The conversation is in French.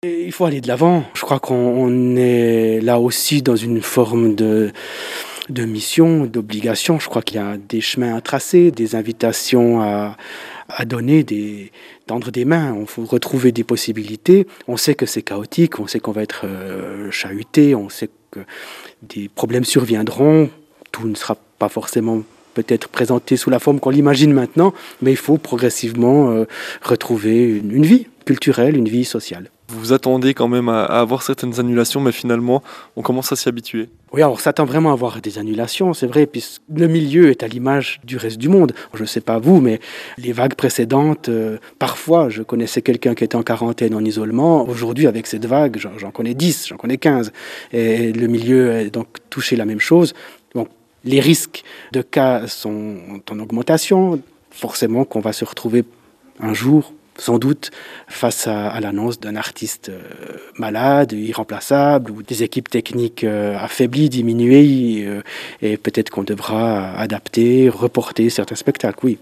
Et il faut aller de l'avant. Je crois qu'on est là aussi dans une forme de mission, d'obligation. Je crois qu'il y a des chemins à tracer, des invitations à donner, tendre des mains. Il faut retrouver des possibilités. On sait que c'est chaotique, on sait qu'on va être chahuté, on sait que des problèmes surviendront. Tout ne sera pas forcément peut-être présenté sous la forme qu'on l'imagine maintenant, mais il faut progressivement retrouver une vie culturelle, une vie sociale. Vous vous attendez quand même à avoir certaines annulations, mais finalement, on commence à s'y habituer. Oui, alors on s'attend vraiment à avoir des annulations, c'est vrai, puisque le milieu est à l'image du reste du monde. Je ne sais pas vous, mais les vagues précédentes, parfois, je connaissais quelqu'un qui était en quarantaine, en isolement. Aujourd'hui, avec cette vague, j'en connais 10, j'en connais 15. Et le milieu a donc touché la même chose. Donc, les risques de cas sont en augmentation. Forcément qu'on va se retrouver un jour, sans doute, face à l'annonce d'un artiste malade, irremplaçable, ou des équipes techniques affaiblies, diminuées, et peut-être qu'on devra adapter, reporter certains spectacles, oui.